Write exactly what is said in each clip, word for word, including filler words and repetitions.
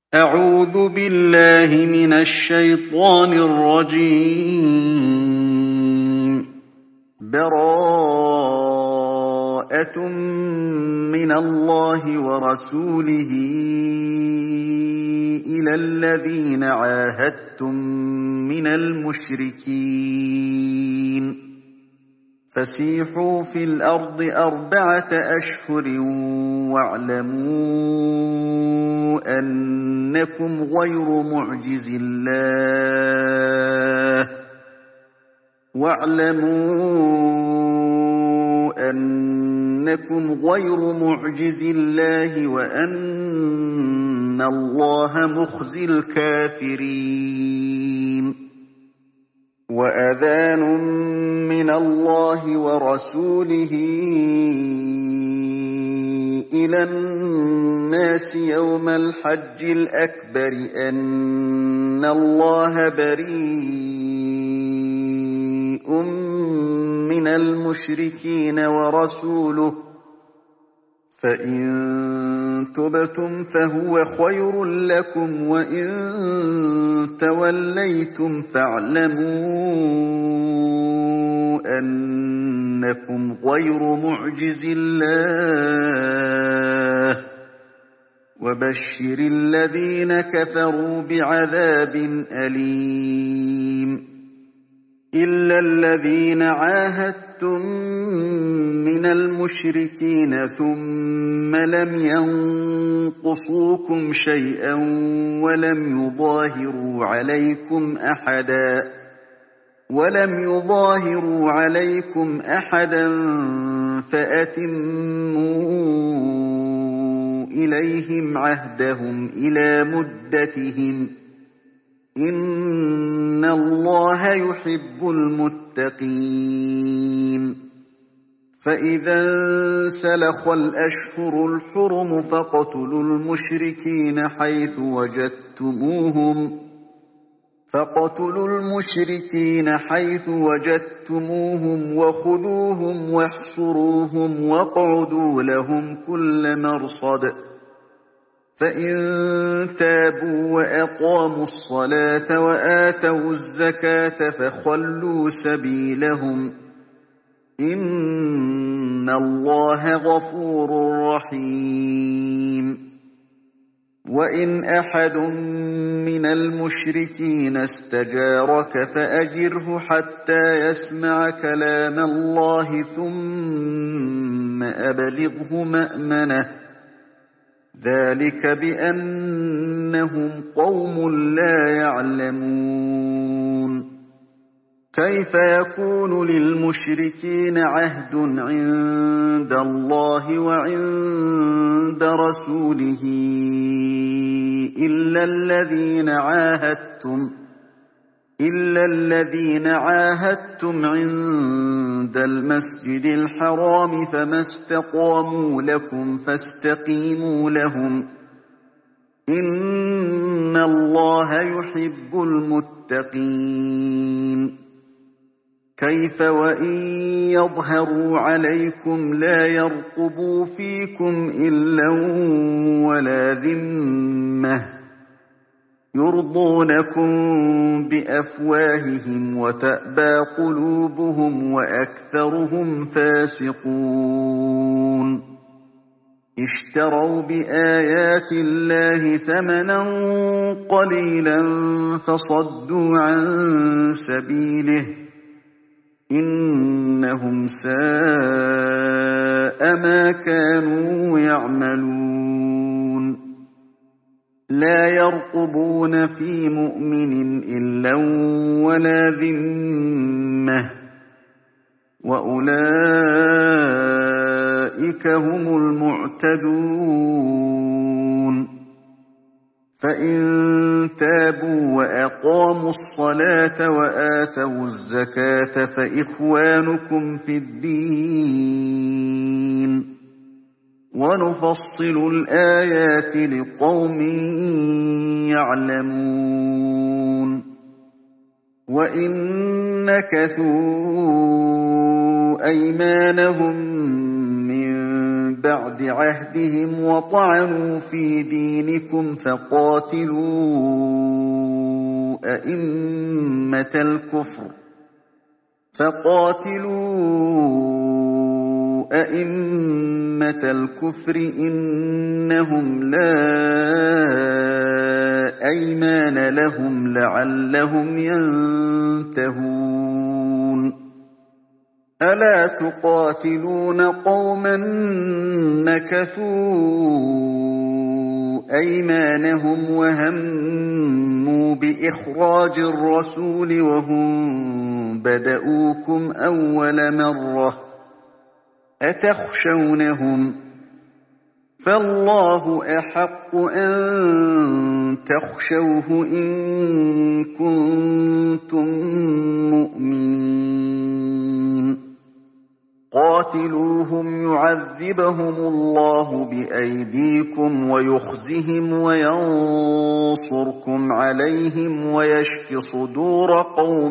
أعوذ بالله من الشيطان الرجيم. براءة من الله ورسوله إلى الذين عاهدتم من المشركين فسيحوا في الأرض أربعة أشهر واعلموا أنكم غير معجز الله واعلموا أنكم غير معجز الله وأن الله مخزي الكافرين. وأذان من الله ورسوله إلى الناس يوم الحج الأكبر أن الله بريء من المشركين ورسوله فإن تبتم فهو خير لكم وإن توليتم فاعلموا أنكم غير معجز الله وبشر الذين كفروا بعذاب أليم. إلا الذين عاهدتم من المشركين ثم لم ينقصوكم شيئا ولم يظاهروا عليكم أحدا ولم يظاهروا عليكم أحدا فأتموا إليهم عهدهم إلى مدتهم إن الله يحب المتقين. فإذا انسلخ الأشهر الحرم فاقتلوا المشركين حيث وجدتموهم فاقتلوا المشركين حيث وجدتموهم وخذوهم واحصروهم واقعدوا لهم كل مرصد. فإن تابوا وأقاموا الصلاة وآتوا الزكاة فخلوا سبيلهم إن الله غفور رحيم. وإن أحد من المشركين استجارك فأجره حتى يسمع كلام الله ثم أبلغه مأمنه ذلك بأنهم قوم لا يعلمون. كيف يكون للمشركين عهد عند الله وعند رسوله إلا الذين عاهدتم إلا الذين عاهدتم عند المسجد الحرام فما استقاموا لكم فاستقيموا لهم إن الله يحب المتقين. كيف وإن يظهروا عليكم لا يرقبوا فيكم إلا ولا ذمة يرضونكم بأفواههم وتأبى قلوبهم وأكثرهم فاسقون. اشتروا بآيات الله ثمنا قليلا فصدوا عن سبيله إنهم ساء ما كانوا يعملون. لا يرقبون في مؤمن إلا ولا ذمة وأولئك هم المعتدون. فإن تابوا وأقاموا الصلاة وآتوا الزكاة فإخوانكم في الدين ونفصل الآيات لقوم يعلمون. وإن نكثوا أيمانهم من بعد عهدهم وطعنوا في دينكم فقاتلوا أئمة الكفر فقاتلوا أئمة الكفر إنهم لا أيمان لهم لعلهم ينتهون ألا تقاتلون قوما نكثوا أيمانهم وهموا بإخراج الرسول وهم بدؤوكم أول مرة أتخشونهم فالله أحق أن تخشوه إن كنتم مؤمنين قاتلوهم يعذبهم الله بأيديكم ويخزهم وينصركم عليهم ويشف صدور قوم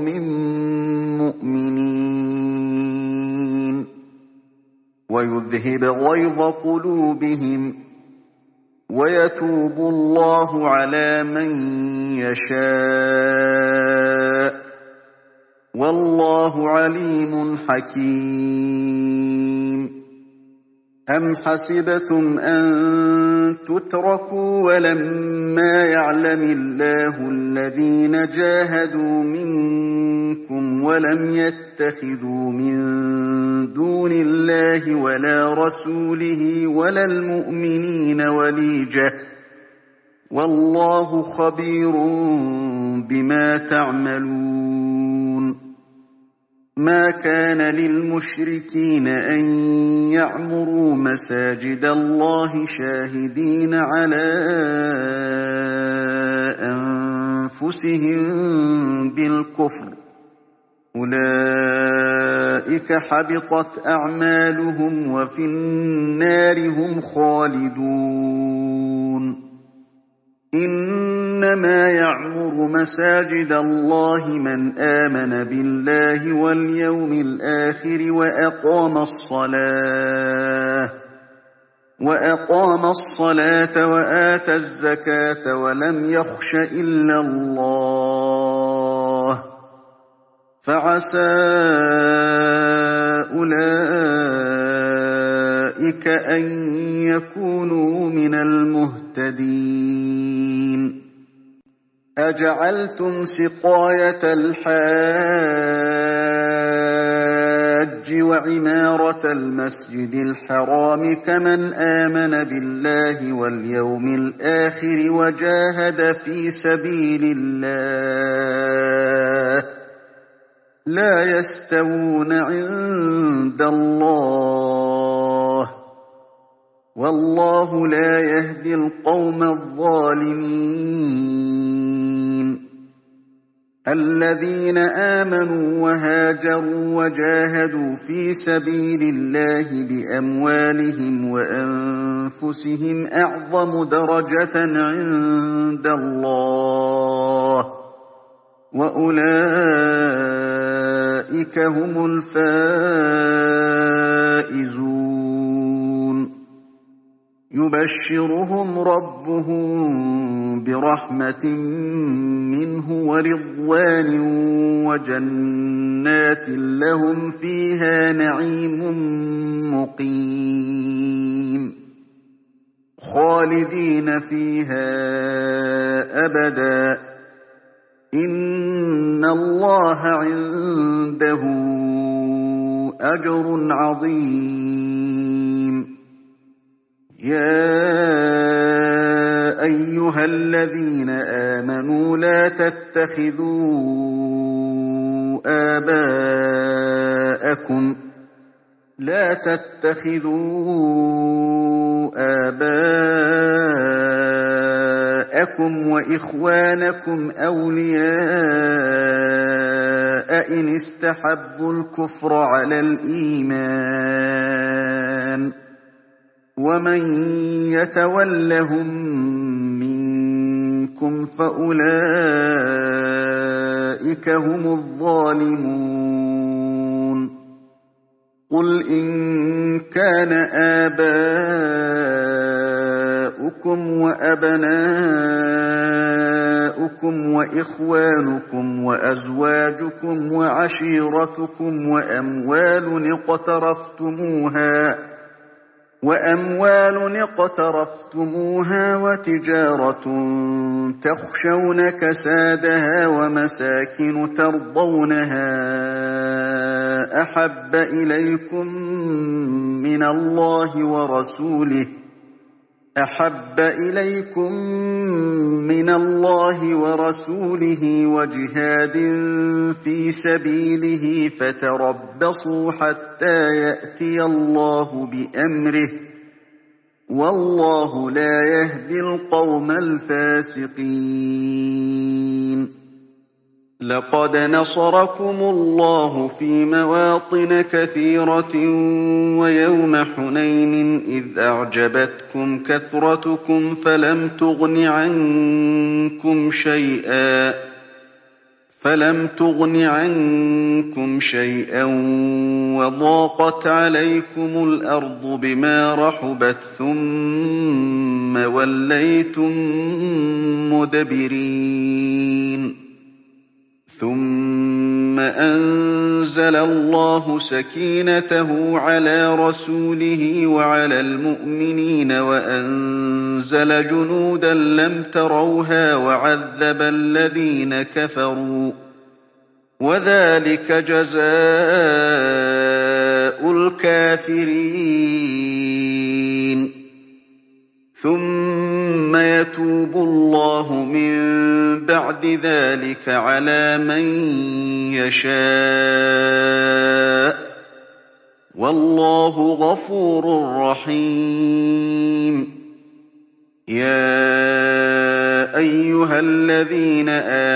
مؤمنين ويذهب غيظ قلوبهم ويتوب الله على من يشاء والله عليم حكيم أم حسبتم أن تتركوا ولما يعلم الله الذين جاهدوا منكم ولم يتخذوا من دون الله ولا رسوله ولا المؤمنين وليجة والله خبير بما تعملون ما كان للمشركين أن يعمروا مساجد الله شاهدين على أنفسهم بالكفر أولئك حبطت أعمالهم وفي النار هم خالدون إنما يعمر مساجد الله من آمن بالله واليوم الآخر وأقام الصلاة وأقام الصلاة وآتى الزكاة ولم يخش إلا الله فعسى أولئك أن يكونوا من المهتدين أجعلتم سقاية الحاج وعمارة المسجد الحرام كمن آمن بالله واليوم الآخر وجاهد في سبيل الله لا يستوون عند الله والله لا يهدي القوم الظالمين الذين آمنوا وهاجروا وجاهدوا في سبيل الله بأموالهم وأنفسهم أعظم درجة عند الله وأولئك هم الفائزون يبشرهم ربهم برحمة منه ورضوان وجنات لهم فيها نعيم مقيم خالدين فيها أبدا إن الله عنده أجر عظيم يا أيها الذين آمنوا لا تتخذوا آباءكم لا تتخذوا آباءكم وإخوانكم أولياء إن استحبوا الكفر على الإيمان ومن يتولهم منكم فأولئك هم الظالمون قل إن كان آباؤكم وأبناؤكم وإخوانكم وأزواجكم وعشيرتكم وأموال اقترفتموها وأموال اقترفتموها وتجارة تخشون كسادها ومساكن ترضونها أحب إليكم من الله ورسوله أحب إليكم من الله ورسوله وجهاد في سبيله فتربصوا حتى يأتي الله بأمره والله لا يهدي القوم الفاسقين لقد نصركم الله في مواطن كثيرة ويوم حنين إذ أعجبتكم كثرتكم فلم تغن عنكم شيئا فلم تغن عنكم شيئا وضاقت عليكم الأرض بما رحبت ثم وليتم مدبرين ثم أنزل الله سكينته على رسوله وعلى المؤمنين وأنزل جنودا لم تروها وعذب الذين كفروا وذلك جزاء الكافرين ثم يتوب الله من بعد ذلك على من يشاء والله غفور رحيم يا أيها الذين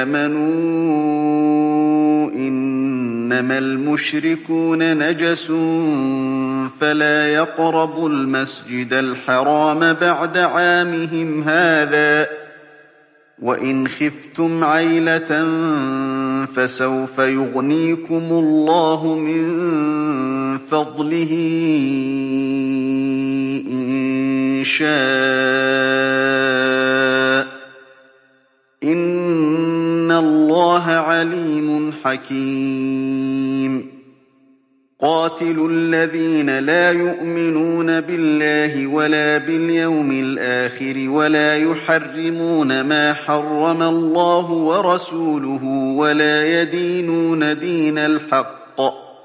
آمنوا إنما المشركون نجس فلا يقربوا المسجد الحرام بعد عامهم هذا وإن خفتم عيلة فسوف يغنيكم الله من فضله إن شاء إن الله عليم حكيم قاتلوا الذين لا يؤمنون بالله ولا باليوم الآخر ولا يحرمون ما حرم الله ورسوله ولا يدينون دين الحق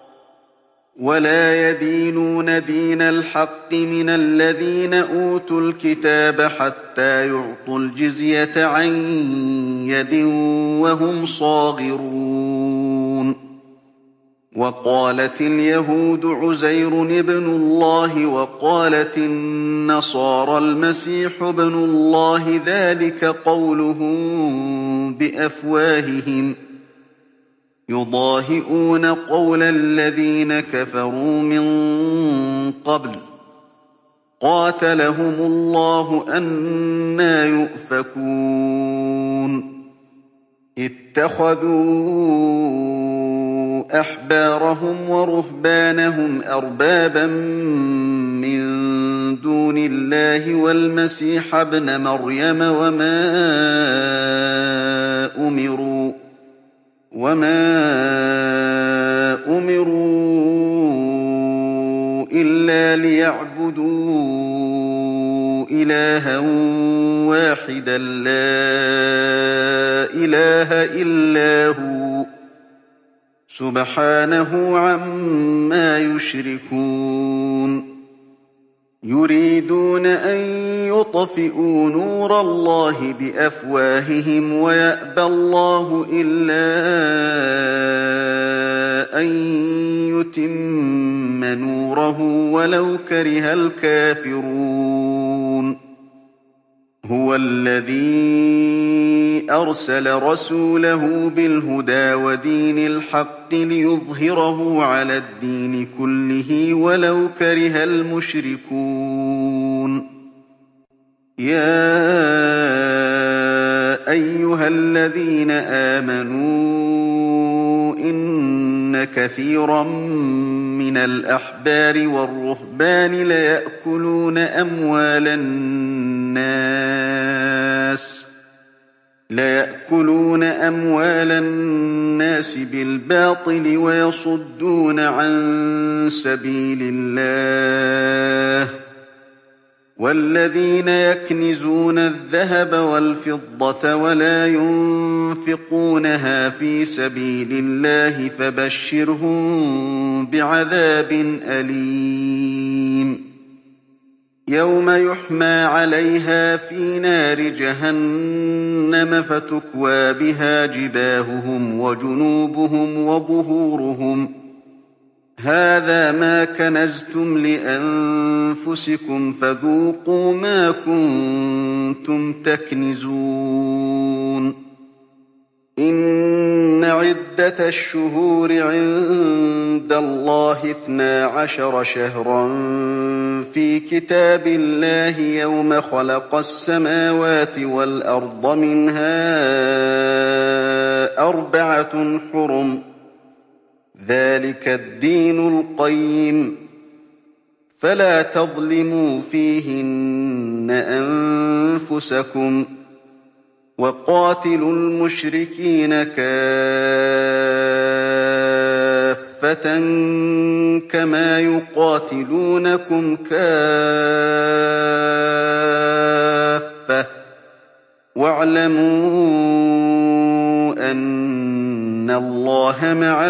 ولا يدينون دين الحق من الذين أوتوا الكتاب حتى يعطوا الجزية عن يد وهم صاغرون وقالت اليهود عزير ابن الله وقالت النصارى المسيح ابن الله ذلك قولهم بأفواههم يضاهئون قول الذين كفروا من قبل قاتلهم الله أنى يؤفكون اتخذوا أحبارهم ورهبانهم أربابا من دون الله والمسيح ابن مريم وما أمروا وما أمروا إلا ليعبدوا إلها واحدا لا إله إلا هو سبحانه عما يشركون يريدون أن يطفئوا نور الله بأفواههم ويأبى الله إلا أن يتم نوره ولو كره الكافرون هو الذي أرسل رسوله بالهدى ودين الحق ليظهره على الدين كله ولو كره المشركون يا أيها الذين آمنوا إن كثيرا من الأحبار والرهبان ليأكلون أموال الناس ليأكلون أموال الناس بالباطل ويصدون عن سبيل الله والذين يكنزون الذهب والفضة ولا ينفقونها في سبيل الله فبشرهم بعذاب أليم يوم يحمى عليها في نار جهنم فتكوى بها جباههم وجنوبهم وظهورهم هذا ما كنزتم لأنفسكم فذوقوا ما كنتم تكنزون إن عدة الشهور عند الله اثنا عشر شهرا في كتاب الله يوم خلق السماوات والأرض منها أربعة حرم ذلك الدين القيم فلا تظلموا فيهن أنفسكم وقاتلوا المشركين كافة كما يقاتلونكم كافة واعلموا أن الله مع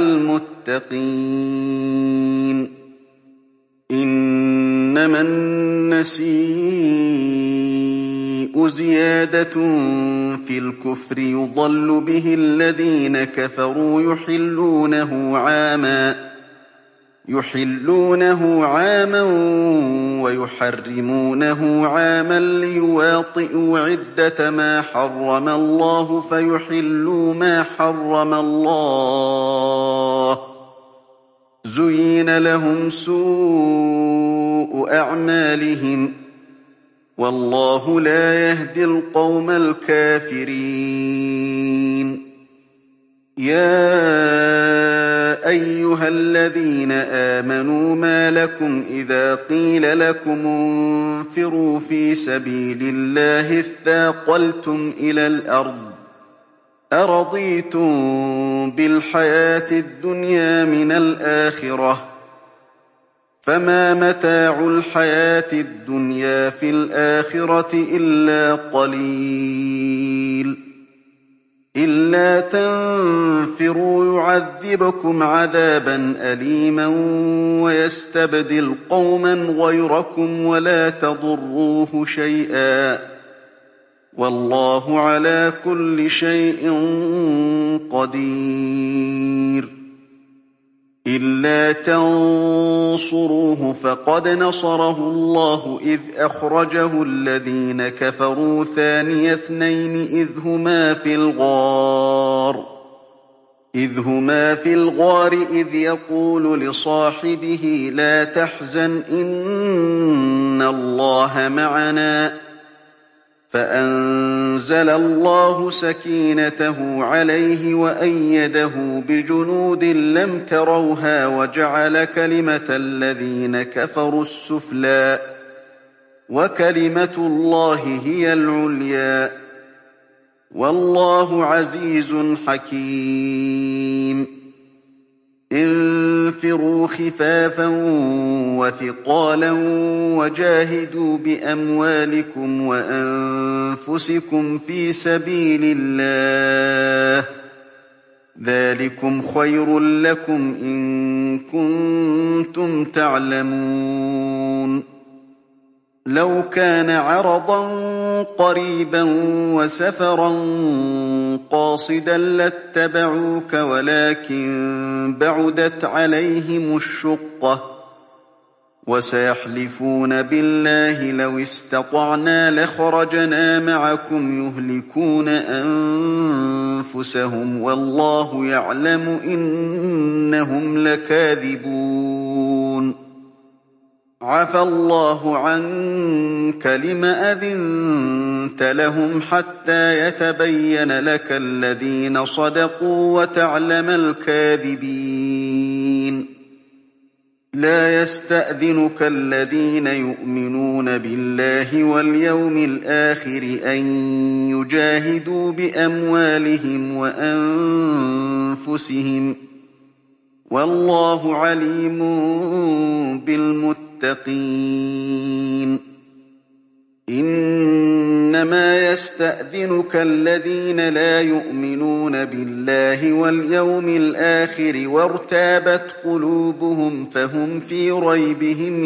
المتقين إنما النسيء زيادة في الكفر يضل به الذين كفروا يحلونه عاما يحلونه عاما ويحرمونه عاما ليواطئوا عدة ما حرم الله فيحلوا ما حرم الله زين لهم سوء أعمالهم والله لا يهدي القوم الكافرين يا أيها الذين آمنوا ما لكم إذا قيل لكم انفروا في سبيل الله اثاقلتم إلى الأرض أرضيتم بالحياة الدنيا من الآخرة فما متاع الحياة الدنيا في الآخرة إلا قليل إلا تنفروا يعذبكم عذابا أليما ويستبدل قوما غيركم ولا تضروه شيئا والله على كل شيء قدير إلا تنصروه فقد نصره الله إذ أخرجه الذين كفروا ثاني اثنين إذ هما في الغار إذ هما في الغار إذ يقول لصاحبه لا تحزن إن الله معنا فأنزل الله سكينته عليه وأيده بجنود لم تروها وجعل كلمة الذين كفروا السفلى وكلمة الله هي العليا والله عزيز حكيم انفروا خفافا وثقالا وجاهدوا بأموالكم وأنفسكم في سبيل الله ذلكم خير لكم إن كنتم تعلمون لو كان عرضا قريبا وسفرا قاصدا لاتبعوك ولكن بعدت عليهم الشقة وسيحلفون بالله لو استطعنا لخرجنا معكم يهلكون أنفسهم والله يعلم إنهم لكاذبون عفى الله عنك لم أذنت لهم حتى يتبين لك الذين صدقوا وتعلم الكاذبين لا يستأذنك الذين يؤمنون بالله واليوم الآخر أن يجاهدوا بأموالهم وأنفسهم والله عليم بالمتقين إنما يستأذنك الذين لا يؤمنون بالله واليوم الآخر وارتابت قلوبهم فهم في ريبهم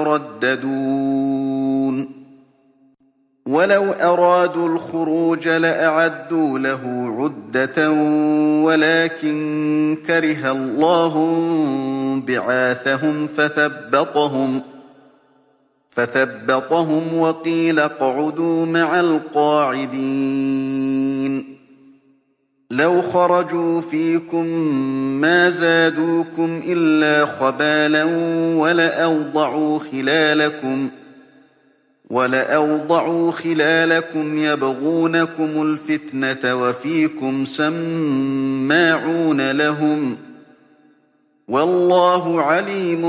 يترددون ولو أرادوا الخروج لأعدوا له عدة ولكن كره الله بعاثهم فثبطهم فثبطهم وقيل اقعدوا مع القاعدين لو خرجوا فيكم ما زادوكم إلا خبالا ولأوضعوا خلالكم ولأوضعوا خلالكم يبغونكم الفتنة وفيكم سماعون لهم والله عليم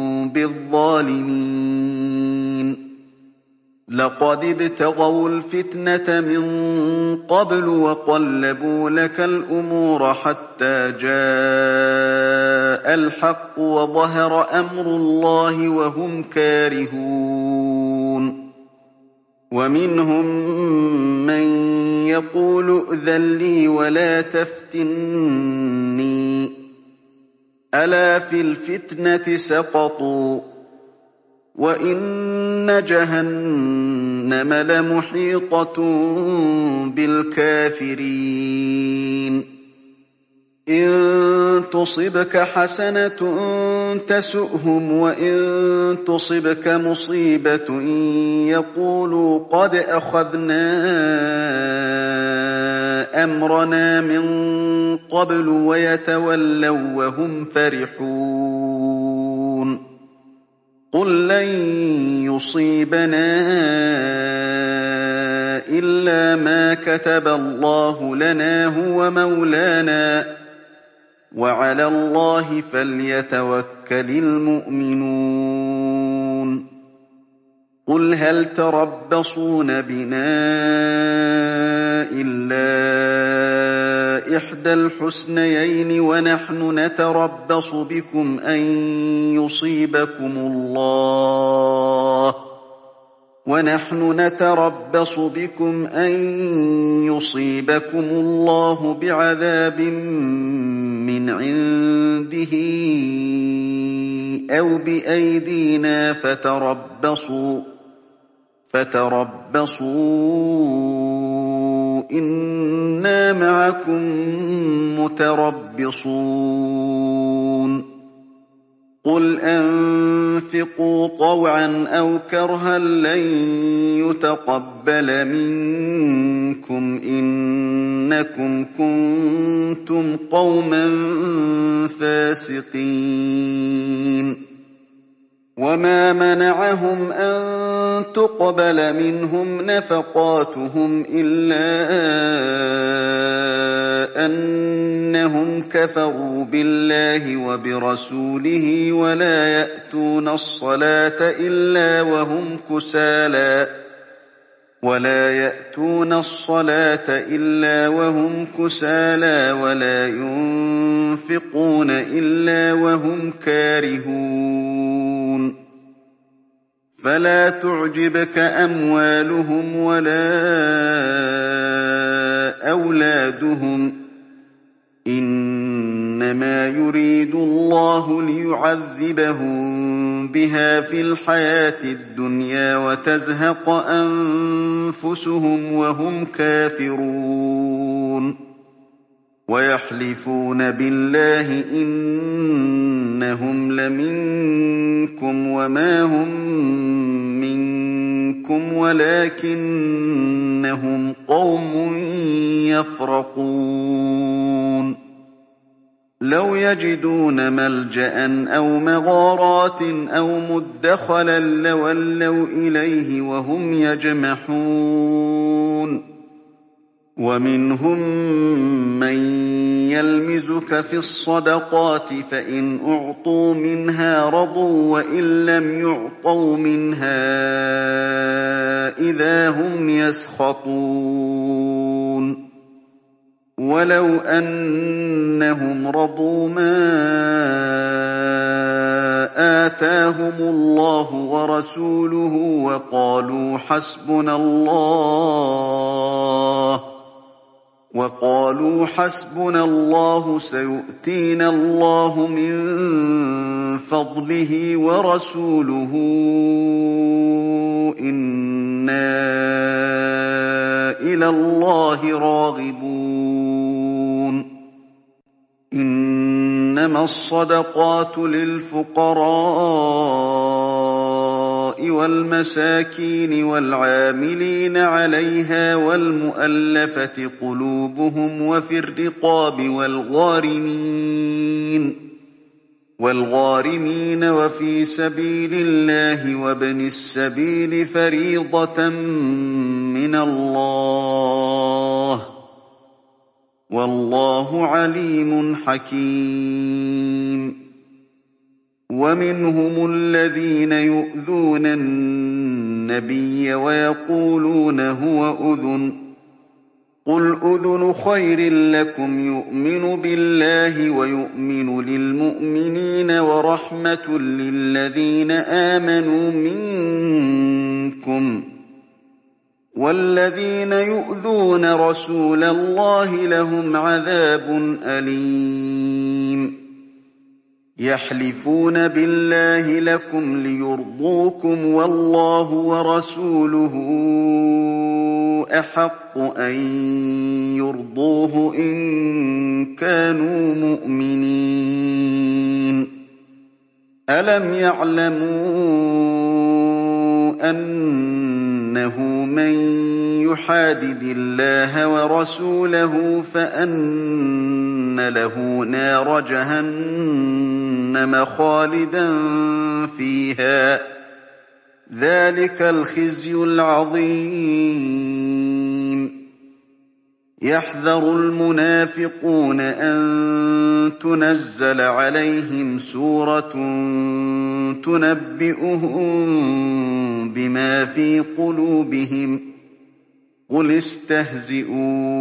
بالظالمين لقد ابتغوا الفتنة من قبل وقلبوا لك الأمور حتى جاء الحق وظهر أمر الله وهم كارهون ومنهم من يقول ائذن لي ولا تفتني ألا في الفتنة سقطوا وإن جهنم لمحيطة بالكافرين إن تصبك حسنة تسؤهم وإن تصبك مصيبة يقولوا قد أخذنا أمرنا من قبل ويتولوا وهم فرحون قل لن يصيبنا إلا ما كتب الله لنا هو مولانا وعلى الله فليتوكل المؤمنون قل هل تربصون بنا إلا إحدى الحسنيين ونحن نتربص بكم أن يصيبكم الله ونحن نتربص بكم أن يصيبكم الله بعذاب من عنده أو بأيدينا فتربصوا فتربصوا إنا معكم متربصون قل أنفقوا طوعا أو كرها لن يتقبل منكم إنكم كنتم قوما فاسقين وما منعهم أن تقبل منهم نفقاتهم إلا أنهم كفروا بالله وبرسوله ولا يأتون الصلاة إلا وهم كسالى ولا يأتون الصلاة إلا وهم كسالى ولا ينفقون إلا وهم كارهون فلا تعجبك أموالهم ولا أولادهم إنما يريد الله ليعذبهم بها في الحياة الدنيا وتزهق أنفسهم وهم كافرون ويحلفون بالله إنهم لمنكم وما هم منكم ولكنهم قوم يفرقون لو يجدون ملجأ أو مغارات أو مدخلا لولوا إليه وهم يجمحون ومنهم من يلمزك في الصدقات فإن أعطوا منها رضوا وإن لم يعطوا منها إذا هم يسخطون ولو أنهم رضوا ما آتاهم الله ورسوله وقالوا حسبنا الله وقالوا حسبنا الله سيؤتينا الله من فضله ورسوله إنا إلى الله راغبون إنما الصدقات للفقراء والمساكين والعاملين عليها والمؤلفة قلوبهم وفي الرقاب والغارمين والغارمين وفي سبيل الله وابن السبيل فريضة من الله والله عليم حكيم ومنهم الذين يؤذون النبي ويقولون هو أذن قل أذن خير لكم يؤمن بالله ويؤمن للمؤمنين ورحمة للذين آمنوا منكم والذين يؤذون رسول الله لهم عذاب أليم يحلفون بالله لكم ليرضوكم والله ورسوله أحق أن يرضوه إن كانوا مؤمنين ألم يعلموا أنه من يحادد الله ورسوله فأن له نار جهنم خالدا فيها ذلك الخزي العظيم يحذر المنافقون أن تنزل عليهم سورة تنبئهم بما في قلوبهم قل استهزئوا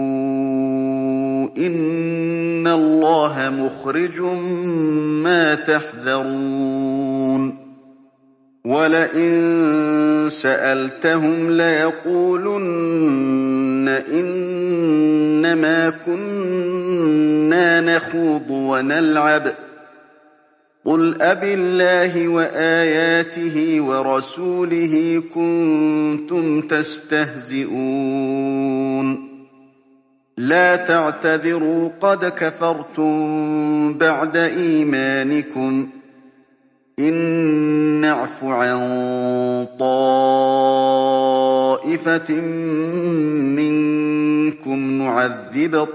إن الله مخرج ما تحذرون ولئن سألتهم ليقولن إنما كنا نخوض ونلعب قل أبالله وآياته ورسوله كنتم تستهزئون لا تعتذروا قد كفرتم بعد إيمانكم إن نعف عن طائفة منكم نعذب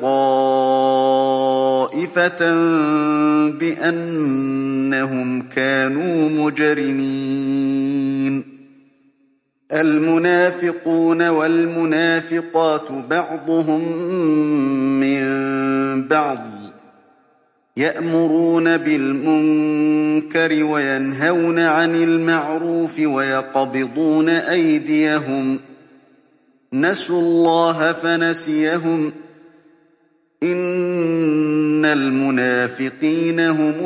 طائفة بأنهم كانوا مجرمين المنافقون والمنافقات بعضهم من بعض يأمرون بالمنكر وينهون عن المعروف ويقبضون أيديهم نسوا الله فنسيهم إن المنافقين هم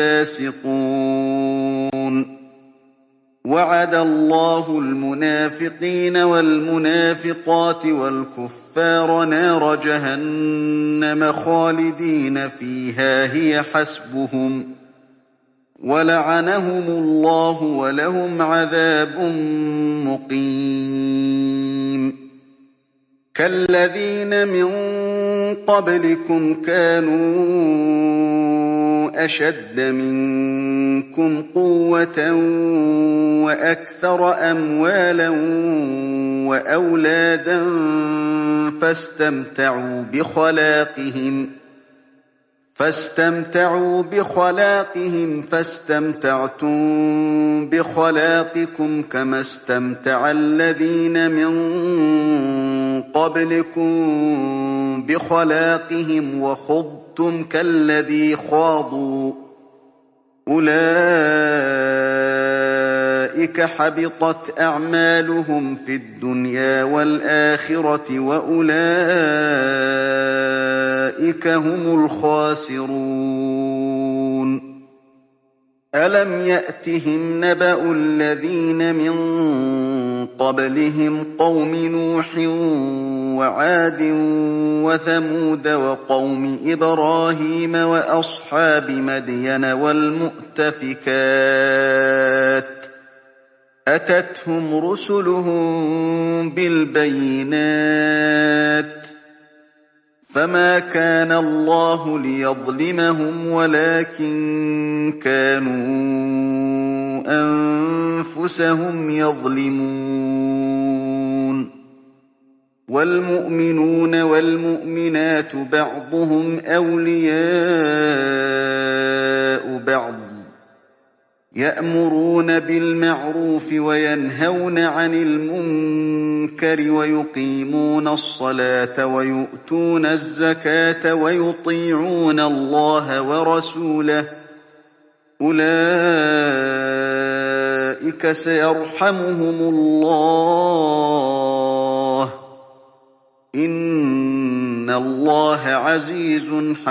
الفاسقون وعد الله المنافقين والمنافقات والكفار نار جهنم خالدين فيها هي حسبهم ولعنهم الله ولهم عذاب مقيم كالذين من قبلكم كانوا أشد منكم قوة وأكثر أموالا وأولادا فاستمتعوا بخلاقهم فاستمتعوا بخلاقهم فاستمتعتم بخلاقكم كما استمتع الذين من قبلكم بخلاقهم وخضتم كالذي خاضوا أولئك حبطت أعمالهم في الدنيا والآخرة وأولئك هم الخاسرون ألم يأتهم نبأ الذين من قبلهم قوم نوح وعاد وثمود وقوم إبراهيم وأصحاب مدين والمؤتفكات أتتهم رسلهم بالبينات فما كان الله ليظلمهم ولكن كانوا أنفسهم يظلمون والمؤمنون والمؤمنات بعضهم أولياء بعض يأمرون بالمعروف وينهون عن المنكر ويقيمون الصلاة ويؤتون الزكاة ويطيعون الله ورسوله أولئك سيرحمهم الله إن الله عزيز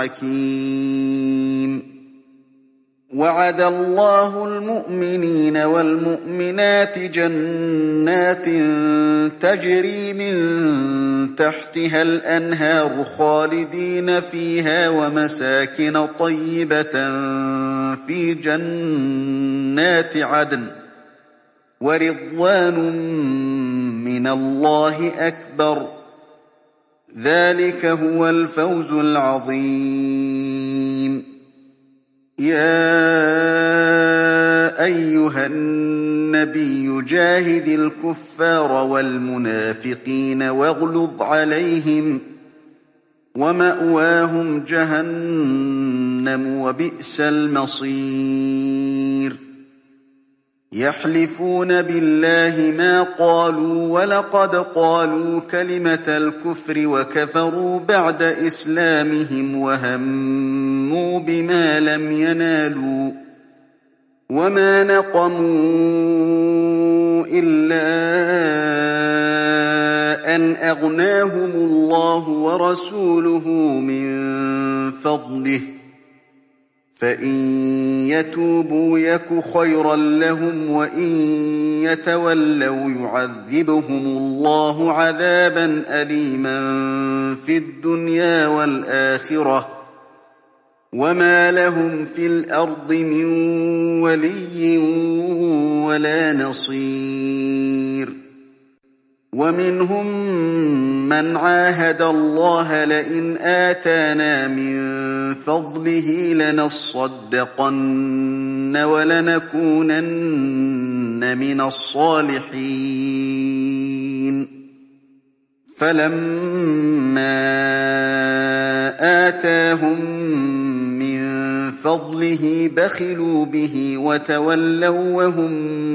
حكيم وعد الله المؤمنين والمؤمنات جنات تجري من تحتها الأنهار خالدين فيها ومساكن طيبة في جنات عدن ورضوان من الله أكبر ذلك هو الفوز العظيم يا أيها النبي جاهد الكفار والمنافقين واغلظ عليهم ومأواهم جهنم وبئس المصير يحلفون بالله ما قالوا ولقد قالوا كلمة الكفر وكفروا بعد إسلامهم وهموا بما لم ينالوا وما نقموا إلا أن أغناهم الله ورسوله من فضله فإن يتوبوا يك خيرا لهم وإن يتولوا يعذبهم الله عذابا أليما في الدنيا والآخرة وما لهم في الأرض من ولي ولا نصير ومنهم من عاهد الله لئن آتانا من فضله لنصدقن ولنكونن من الصالحين فلما آتاهم من فضله بخلوا به وتولوا وهم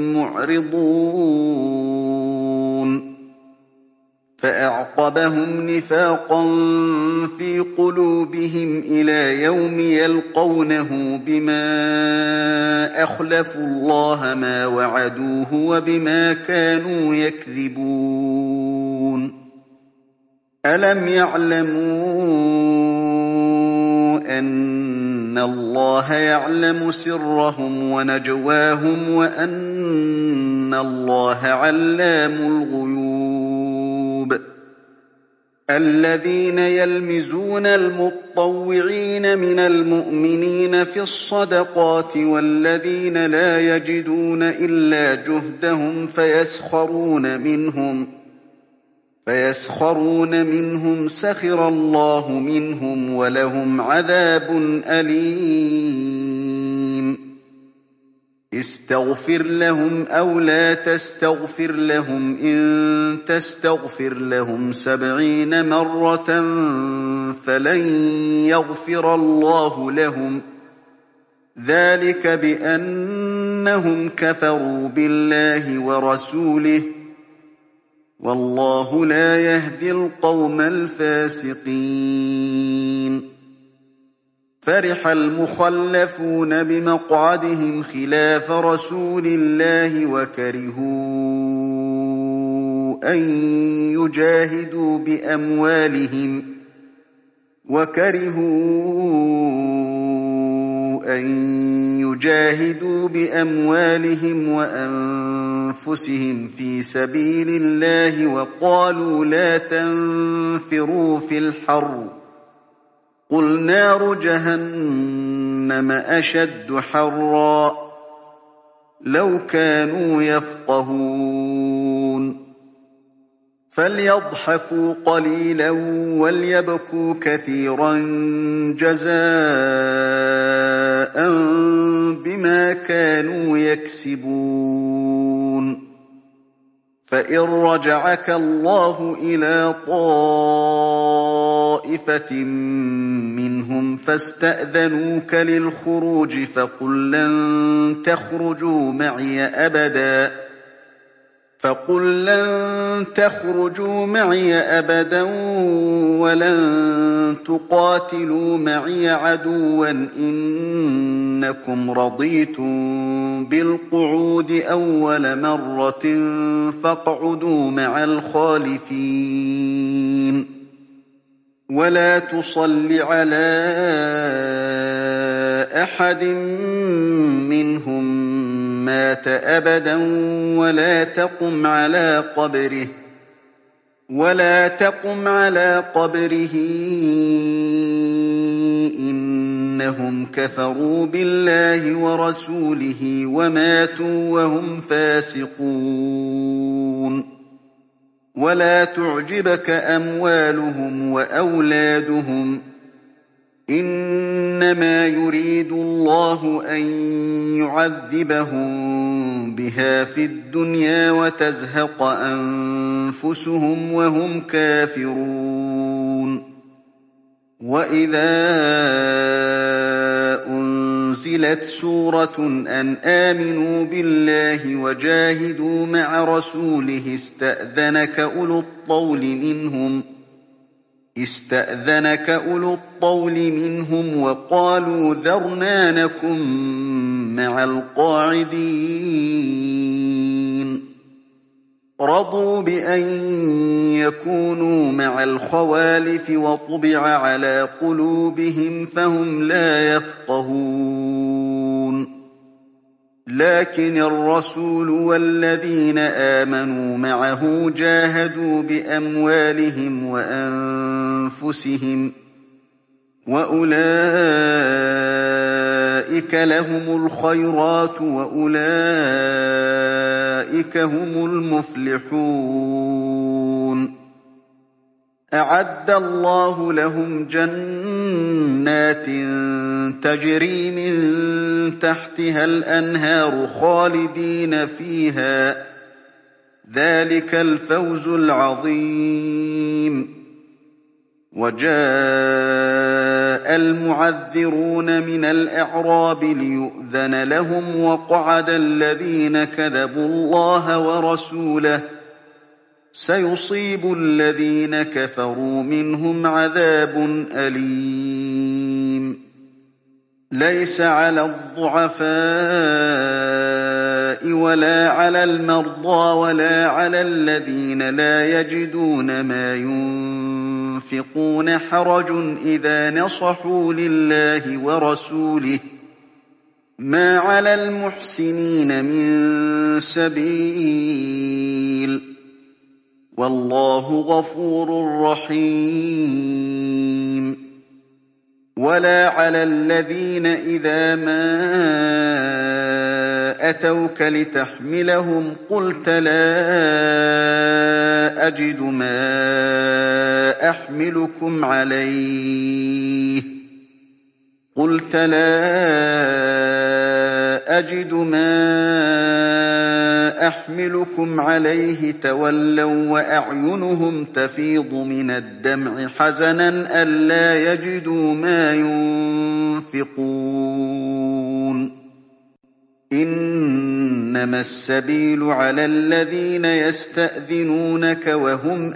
معرضون فأعقبهم نفاقا في قلوبهم إلى يوم يلقونه بما أخلفوا الله ما وعدوه وبما كانوا يكذبون ألم يعلموا أن الله يعلم سرهم ونجواهم وأن الله علام الغيوب الذين يلمزون المطوعين من المؤمنين في الصدقات والذين لا يجدون إلا جهدهم فيسخرون منهم فيسخرون منهم سخر الله منهم ولهم عذاب أليم استغفر لهم أو لا تستغفر لهم إن تستغفر لهم سبعين مرة فلن يغفر الله لهم ذلك بأنهم كفروا بالله ورسوله والله لا يهدي القوم الفاسقين. فرح المخلفون بمقعدهم خلاف رسول الله وكرهوا أن يجاهدوا بأموالهم وكرهوا أن يجاهدوا بأموالهم وأنفسهم في سبيل الله وقالوا لا تنفروا في الحر قل نار جهنم أشد حرا لو كانوا يفقهون فليضحكوا قليلا وليبكوا كثيرا جزاء بما كانوا يكسبون. فإن رجعك الله إلى طائفة منهم فاستأذنوك للخروج فقل لن تخرجوا معي أبدا فقل لن تخرجوا معي أبدا ولن تقاتلوا معي عدوا إنكم رضيتم بالقعود أول مرة فاقعدوا مع الخالفين ولا تصل على أحد منهم مات أبدا ولا تقم على قبره ولا تقم على قبره إنهم كفروا بالله ورسوله وماتوا وهم فاسقون. ولا تعجبك أموالهم وأولادهم إنما يريد الله أن يعذبهم بها في الدنيا وتزهق أنفسهم وهم كافرون. وإذا أنزلت سورة أن آمنوا بالله وجاهدوا مع رسوله استأذنك أولو الطول منهم استأذنك أولو الطول منهم وقالوا ذرنا نكن مع القاعدين رضوا بأن يكونوا مع الخوالف وطبع على قلوبهم فهم لا يفقهون. لكن الرسول والذين آمنوا معه جاهدوا بأموالهم وأنفسهم وأولئك لهم الخيرات وأولئك هم المفلحون. أعد الله لهم جنات تجري من تحتها الأنهار خالدين فيها ذلك الفوز العظيم. وجاء المعذرون من الأعراب ليؤذن لهم وقعد الذين كذبوا الله ورسوله سيصيب الذين كفروا منهم عذاب أليم. ليس على الضعفاء ولا على المرضى ولا على الذين لا يجدون ما ينفقون حرج إذا نصحوا لله ورسوله ما على المحسنين من سبيل والله غفور رحيم. ولا على الذين إذا ما أتوك لتحملهم قلت لا أجد ما أحملكم عليه قلت لا أجد ما أحملكم عليه تولوا وأعينهم تفيض من الدمع حزنا ألا يجدوا ما ينفقون إنما السبيل على الذين يستأذنونك وهم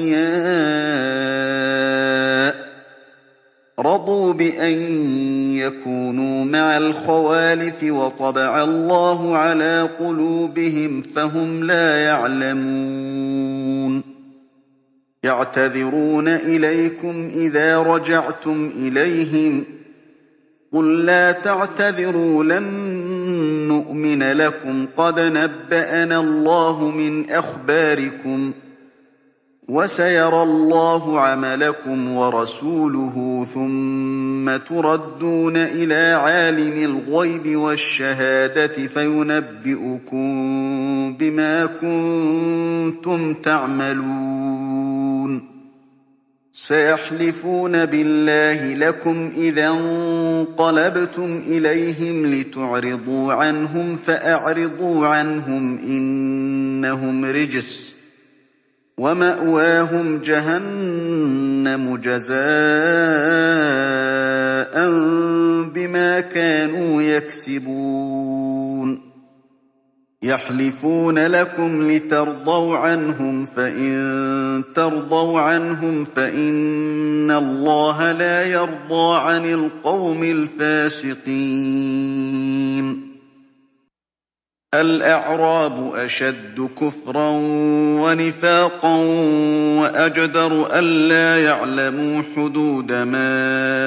أغنياء رضوا بأن يكونوا مع الخوالف وطبع الله على قلوبهم فهم لا يعلمون يعتذرون إليكم إذا رجعتم إليهم قل لا تعتذروا لن نؤمن لكم قد نبأنا الله من أخباركم وسيرى الله عملكم ورسوله ثم تردون إلى عالم الغيب والشهادة فينبئكم بما كنتم تعملون سيحلفون بالله لكم إذا انقلبتم إليهم لتعرضوا عنهم فأعرضوا عنهم إنهم رجس ومأواهم جهنم جزاء بما كانوا يكسبون يحلفون لكم لترضوا عنهم فإن ترضوا عنهم فإن الله لا يرضى عن القوم الفاسقين الأعراب أشد كفرا ونفاقا وأجدر ألا يعلموا حدود ما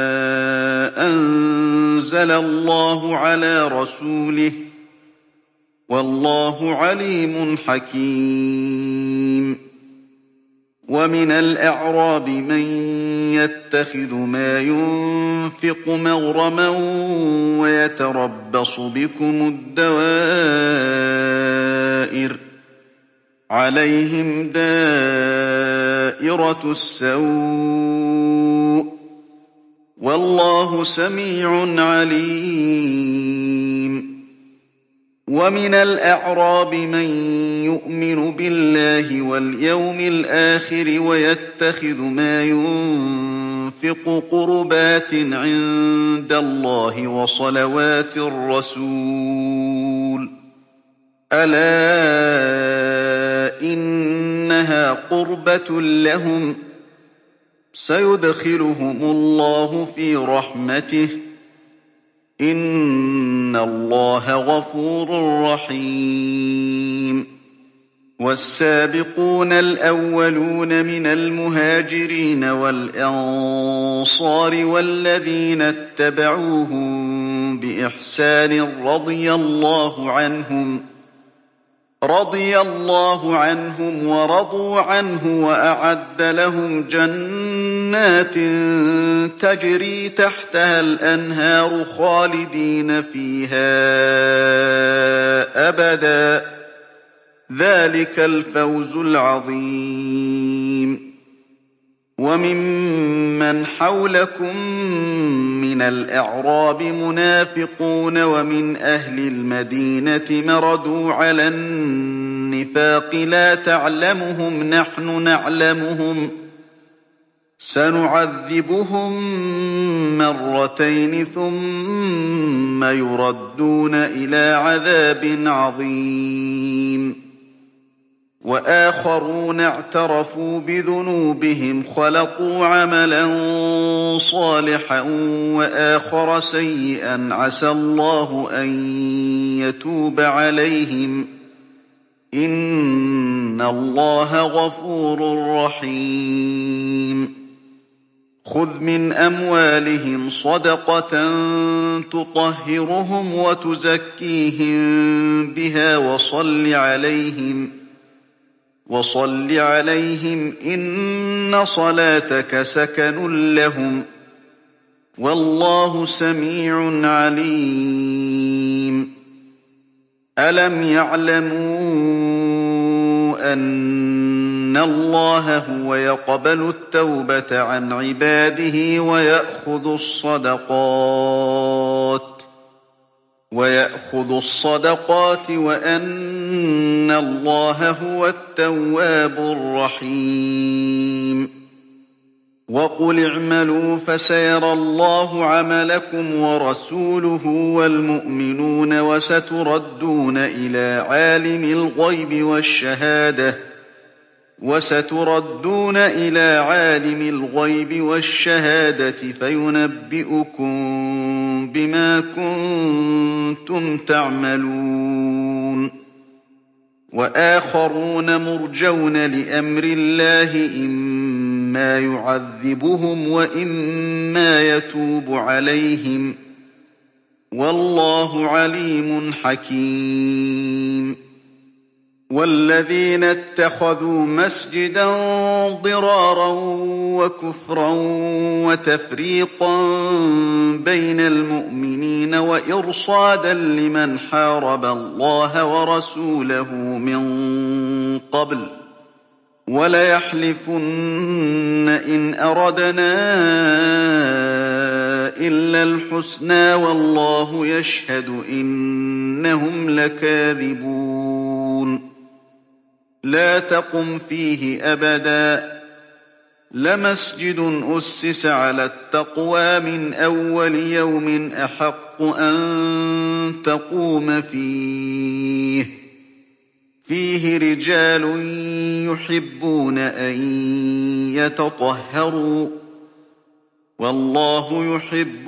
أنزل الله على رسوله والله عليم حكيم ومن الأعراب من يتخذ ما ينفق مغرما ويتربص بكم الدوائر عليهم دائرة السوء والله سميع عليم ومن الأعراب من يؤمن بالله واليوم الآخر ويتخذ ما ينفق قربات عند الله وصلوات الرسول ألا إنها قربة لهم سيدخلهم الله في رحمته إن الله غفور رحيم والسابقون الأولون من المهاجرين والأنصار والذين اتبعوهم بإحسان رضي الله عنهم رضي الله عنهم ورضوا عنه وأعد لهم جنات تجري تحتها الأنهار خالدين فيها أبدا ذلك الفوز العظيم وممن حولكم من الأعراب منافقون ومن أهل المدينة مردوا على النفاق لا تعلمهم نحن نعلمهم سنعذبهم مرتين ثم يردون إلى عذاب عظيم وآخرون اعترفوا بذنوبهم خلطوا عملا صالحا وآخر سيئا عسى الله أن يتوب عليهم إن الله غفور رحيم خذ من أموالهم صدقة تطهرهم وتزكيهم بها وصل عليهم وصل عليهم إن صلاتك سكن لهم والله سميع عليم ألم يعلموا أن الله هو يقبل التوبة عن عباده ويأخذ الصدقات ويأخذ الصدقات وأن الله هو التواب الرحيم وقل اعملوا فسيرى الله عملكم ورسوله والمؤمنون وستردون إلى عالم الغيب والشهادة وستردون إلى عالم الغيب والشهادة فينبئكم بما كنتم تعملون وآخرون مرجون لأمر الله إما يعذبهم وإما يتوب عليهم والله عليم حكيم والذين اتخذوا مسجدا ضرارا وكفرا وتفريقا بين المؤمنين وإرصادا لمن حارب الله ورسوله من قبل وليحلفن إن أردنا إلا الحسنى والله يشهد إنهم لكاذبون لا تقم فيه أبدا لمسجد أسس على التقوى من أول يوم أحق أن تقوم فيه فيه رجال يحبون أن يتطهروا والله يحب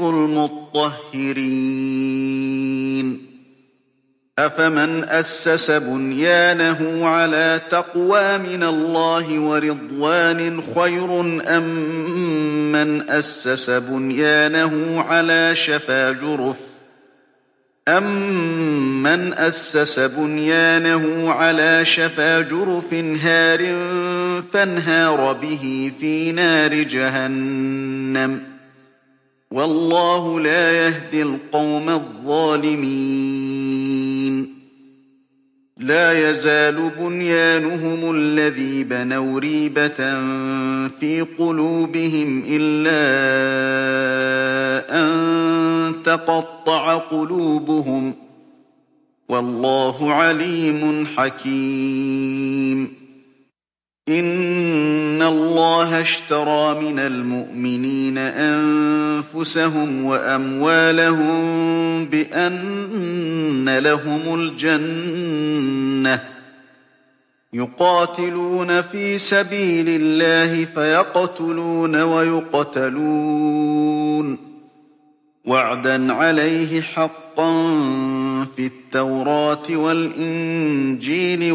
المطهرين أفمن أسس بنيانه على تقوى من الله ورضوان خير أم من أسس بنيانه على شفا جرف أَمَّنْ أَسَّسَ بُنْيَانَهُ عَلَىٰ شَفَا جُرُفٍ هَارٍ فَانْهَارَ بِهِ فِي نَارِ جَهَنَّمَ ۗ وَاللَّهُ لَا يَهْدِي الْقَوْمَ الظَّالِمِينَ لا يزال بنيانهم الذي بنوا ريبة في قلوبهم إلا أن تقطع قلوبهم والله عليم حكيم إن الله اشترى من المؤمنين أنفسهم وأموالهم بأن لهم الجنة يقاتلون في سبيل الله فيقتلون ويقتلون وعدا عليه حقا في التوراة والإنجيل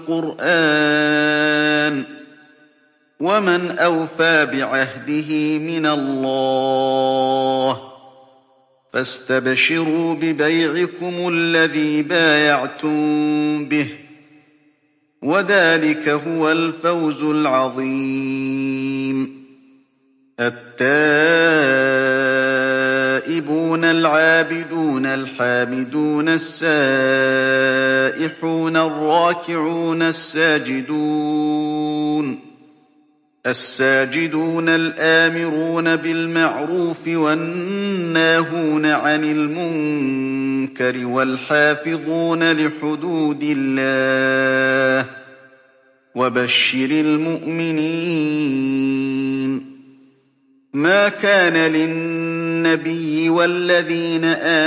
والقرآن ومن أوفى بعهده من الله فاستبشروا ببيعكم الذي بايعتم به وذلك هو الفوز العظيم التائبون العابدون الحامدون السائحون الراكعون الساجدون الساجدون الآمرون بالمعروف والناهون عن المنكر والحافظون لحدود الله وبشر المؤمنين ما كان للنبي والذين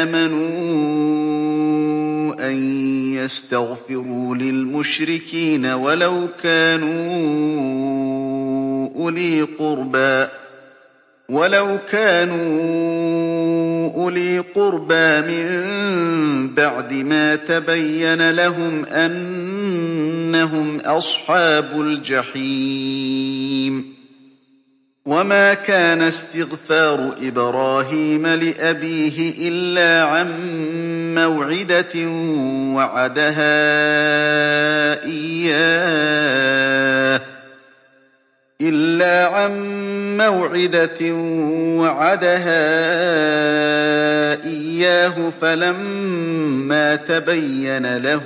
آمنوا أن يستغفروا للمشركين ولو كانوا أولي قربى ولو كانوا أولي قربى من بعد ما تبين لهم أنهم أصحاب الجحيم وما كان استغفار إبراهيم لأبيه إلا عن موعدة وعدها إياه إلا عن موعدة وعدها إياه فلما تبين له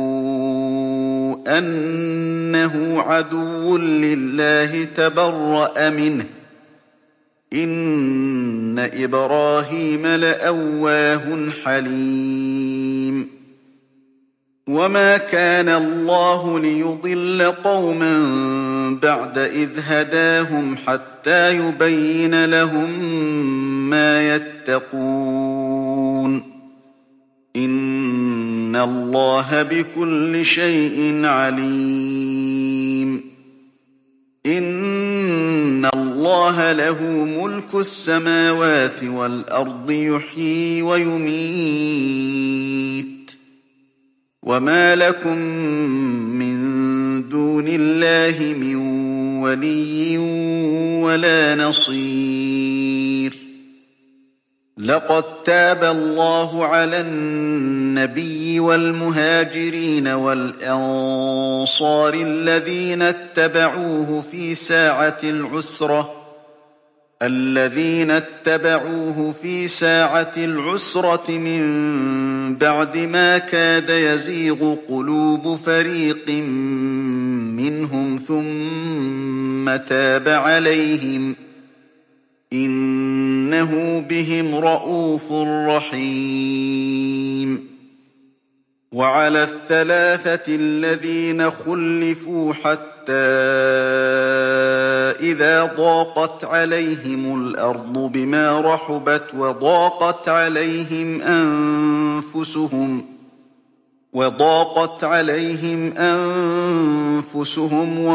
أنه عدو لله تبرأ منه إن إبراهيم لأواه حليم وما كان الله ليضل قوما بعد إذ هداهم حتى يبين لهم ما يتقون إن الله بكل شيء عليم إن الله له ملك السماوات والأرض يحيي ويميت وما لكم من دون الله من ولي ولا نصير لقد تاب الله على النبي والمهاجرين والأنصار الذين اتبعوه في ساعة العسرة الذين اتبعوه في ساعة العسرة من بعد ما كاد يزيغ قلوب فريق منهم ثم تاب عليهم إنه بهم رءوف رحيم وعلى الثلاثة الذين خلفوا حتى إذا ضاقت عليهم الأرض بما رحبت وضاقت عليهم أنفسهم وضاقت عليهم أنفسهم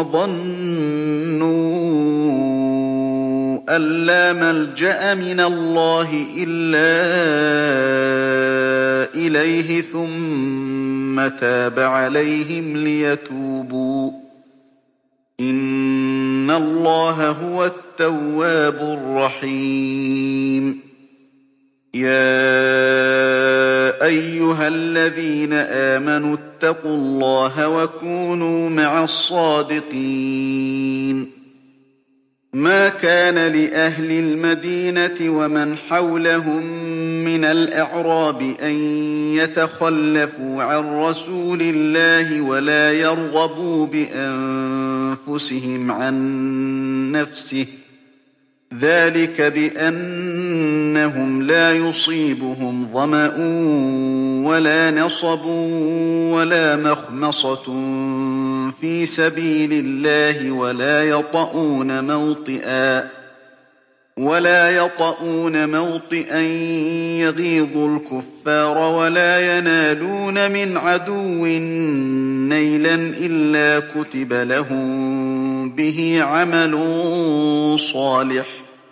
وظنوا أن لا ملجأ من الله إلا إليه ثم تاب عليهم ليتوبوا إن الله هو التواب الرحيم يا أيها الذين آمنوا اتقوا الله وكونوا مع الصادقين ما كان لأهل المدينة ومن حولهم من الأعراب أن يتخلفوا عن رسول الله ولا يرغبوا بأنفسهم عن نفسه ذلك بأنهم لا يصيبهم ظمأ ولا نصب ولا مخمصة في سبيل الله ولا يطؤون موطئا ولا يطؤون موطئا يغيظ الكفار ولا ينالون من عدو نيلا إلا كتب لهم به عمل صالح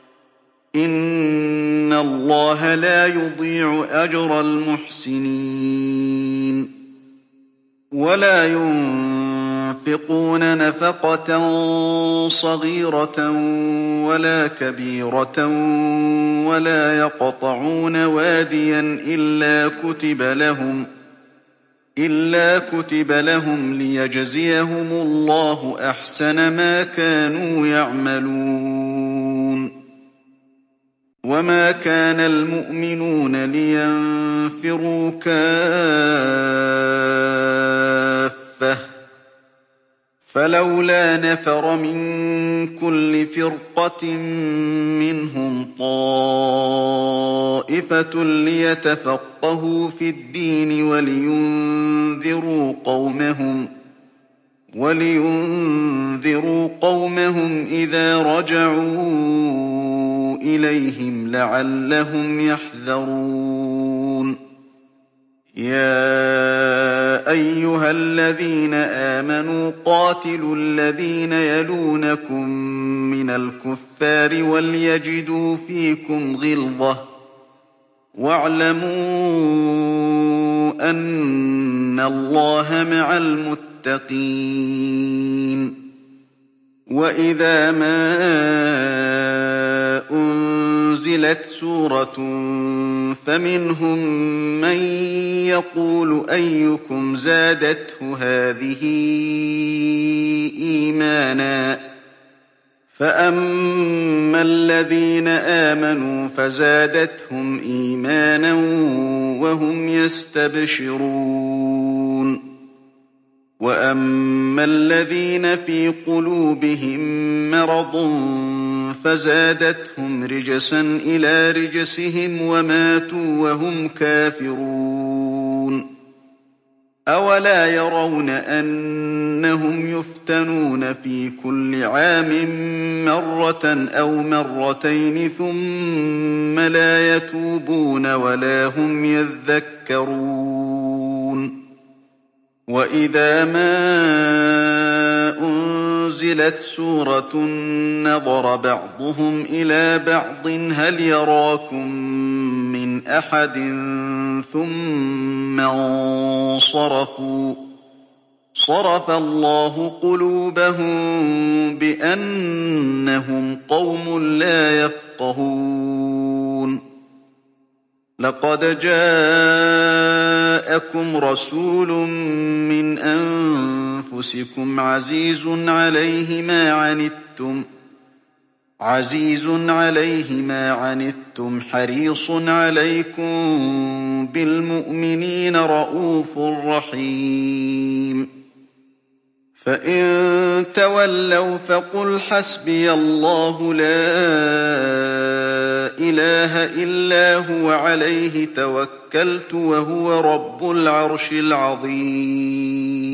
إن الله لا يضيع أجر المحسنين ولا ينفقون نفقة صغيرة ولا كبيرة ولا يقطعون واديا إلا كتب لهم إلا كتب لهم ليجزيهم الله أحسن ما كانوا يعملون وما كان المؤمنون لينفروا كافة فلولا نفر من كل فرقة منهم طائفة ليتفقهوا في الدين ولينذروا قومهم ولينذروا قومهم إذا رجعوا إليهم لعلهم يحذرون يا أيها الذين آمنوا قاتلوا الذين يلونكم من الكفار وليجدوا فيكم غلظة واعلموا أن الله مع المتقين وإذا ما أنزلت سورة فمنهم من يقول أيكم زادته هذه إيمانا فأما الذين آمنوا فزادتهم إيمانا وهم يستبشرون وأما الذين في قلوبهم مرض فزادتهم رجسا إلى رجسهم وماتوا وهم كافرون أولا يرون أنهم يفتنون في كل عام مرة أو مرتين ثم لا يتوبون ولا هم يذكرون وإذا ما أنزلت سورة نظر بعضهم إلى بعض هل يراكم من أحد ثم انصرفوا صرف الله قلوبهم بأنهم قوم لا يفقهون لقد جاءكم رسول من أنفسكم عزيز عليه ما عنتم عزيز عليه ما عنتم حريص عليكم بالمؤمنين رءوف رحيم فإن تولوا فقل حسبي الله لا إله إلا هو عليه توكلت وهو رب العرش العظيم